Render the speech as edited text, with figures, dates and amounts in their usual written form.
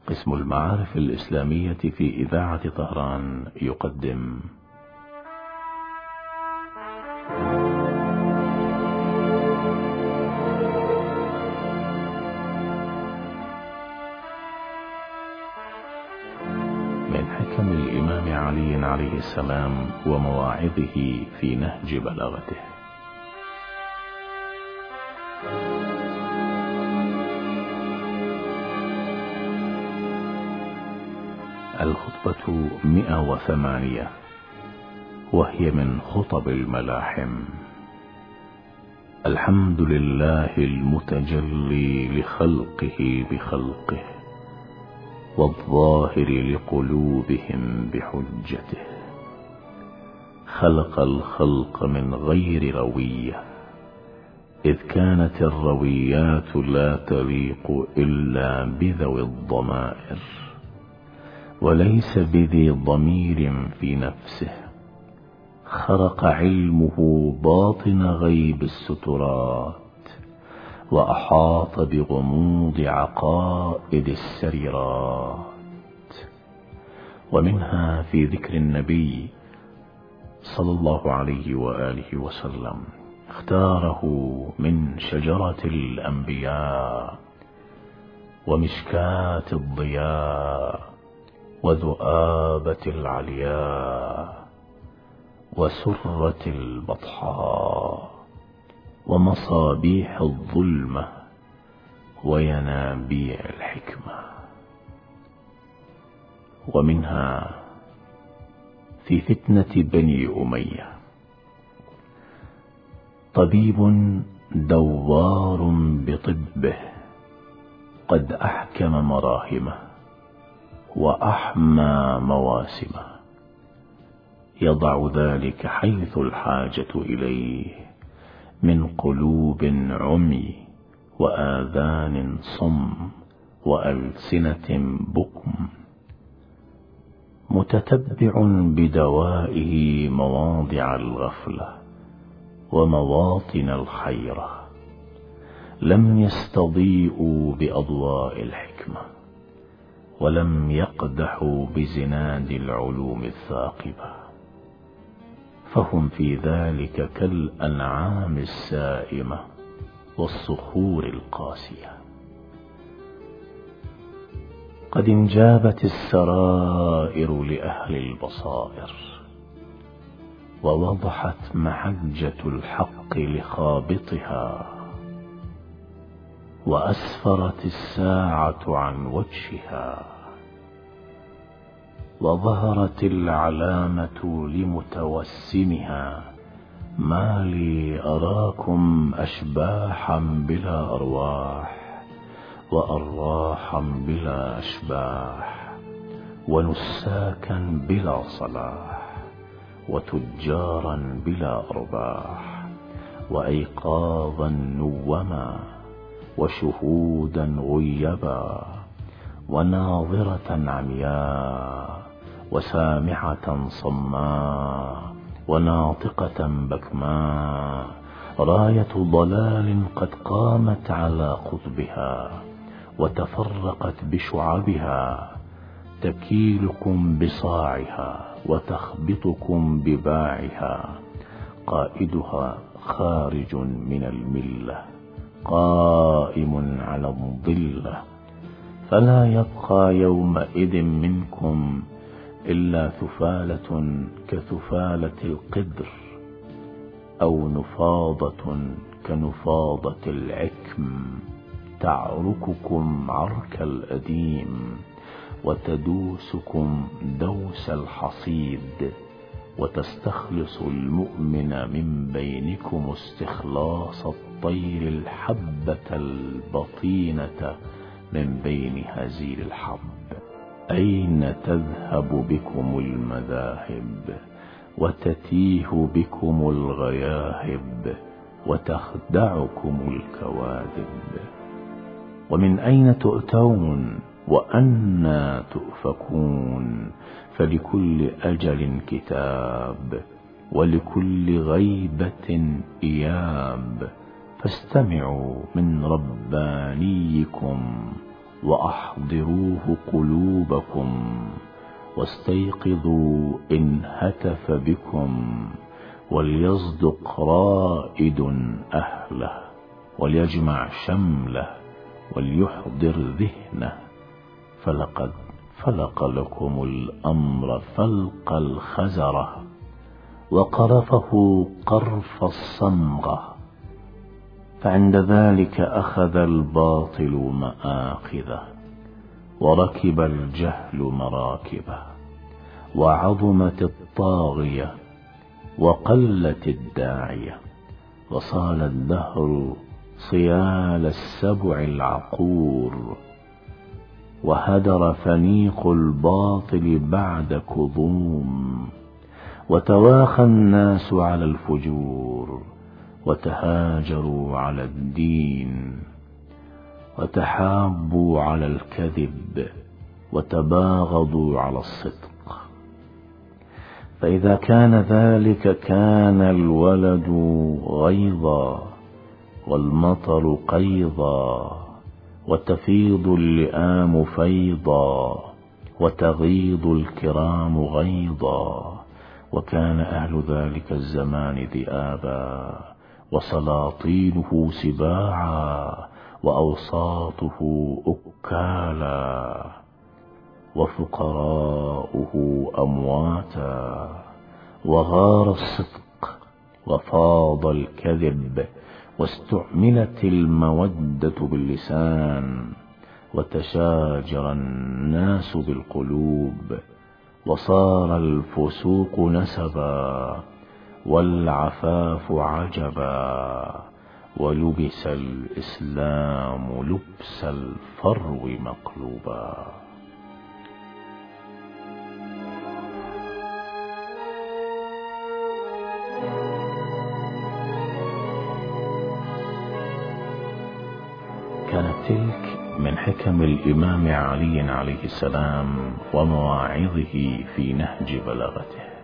قسم المعارف الإسلامية في إذاعة طهران يقدم من حكم الإمام علي عليه السلام ومواعظه في نهج بلاغته. الخطبة 108، وهي من خطب الملاحم. الحمد لله المتجلي لخلقه بخلقه، والظاهر لقلوبهم بحجته. خلق الخلق من غير روية، إذ كانت الرويات لا تليق إلا بذوي الضمائر، وليس بذي ضمير في نفسه. خرق علمه باطن غيب السترات، وأحاط بغموض عقائد السريرات. ومنها في ذكر النبي صلى الله عليه وآله وسلم، اختاره من شجرة الأنبياء ومشكاة الضياء وذؤابة العلياء وسرة البطحاء ومصابيح الظلمة وينابيع الحكمة. ومنها في فتنة بني أمية، طبيب دوار بطبه قد أحكم مراهمه وأحمى مواسمه، يضع ذلك حيث الحاجة إليه من قلوب عمي وآذان صم وألسنة بكم، متتبع بدوائه مواضع الغفلة ومواطن الحيرة. لم يستضيئوا بأضواء الحكمة، ولم يقدحوا بزناد العلوم الثاقبة، فهم في ذلك كالأنعام السائمة والصخور القاسية. قد انجابت السرائر لأهل البصائر، ووضحت محجة الحق لخابطها، وأسفرت الساعة عن وجهها، وظهرت العلامة لمتوسمها. ما لي أراكم أشباحا بلا أرواح، وأرواحا بلا أشباح، ونساكا بلا صلاح، وتجارا بلا أرباح، وأيقاظا نوما، وشهودا غيبا، وناظرة عمياء، وسامعة صماء، وناطقة بكماء. راية ضلال قد قامت على قطبها، وتفرقت بشعبها، تكيلكم بصاعها وتخبطكم بباعها. قائدها خارج من الملة، قائم على الضلة، فلا يبقى يومئذ منكم إلا ثفالة كثفالة القدر، أو نفاضة كنفاضة العكم، تعرككم عرك الأديم، وتدوسكم دوس الحصيد، وتستخلص المؤمن من بينكم استخلاص الطير الحبة البطينة من بين هزيل الحب. أين تذهب بكم المذاهب، وتتيه بكم الغياهب، وتخدعكم الكواذب؟ ومن أين تؤتون وأنى تؤفكون؟ فلكل أجل كتاب، ولكل غيبة إياب. فاستمعوا من ربانيكم وأحضروه قلوبكم واستيقظوا إن هتف بكم، وليصدق رائد أهله وليجمع شمله وليحضر ذهنه، فلقد فلق لكم الأمر فلق الخزرة وقرفه قرف الصمغة. فعند ذلك أخذ الباطل مآخذه، وركب الجهل مراكبه، وعظمت الطاغية وقلت الداعية، وصال الدهر صيال السبع العقور، وهدر فنيق الباطل بعد كظوم، وتواخى الناس على الفجور، وتهاجروا على الدين، وتحابوا على الكذب، وتباغضوا على الصدق. فإذا كان ذلك كان الولد غيظا والمطر قيظا، وتفيض اللئام فيضا، وتغيض الكرام غيظا، وكان أهل ذلك الزمان ذئابا، وسلاطينه سباعا، وأوساطه أكالا، وفقراؤه أمواتا، وغار الصدق وفاض الكذب، واستعملت المودة باللسان، وتشاجر الناس بالقلوب، وصار الفسوق نسبا والعفاف عجبا، ولبس الإسلام لبس الفرو مقلوبا. كانت تلك من حكم الإمام علي عليه السلام ومواعظه في نهج بلاغته.